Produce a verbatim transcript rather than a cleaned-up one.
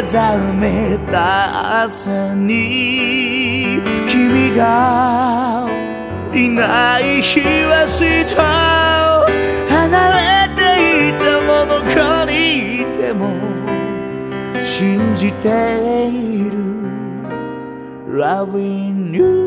目覚めた朝に君がいない日はしと離れていてもどこにいても信じている Loving you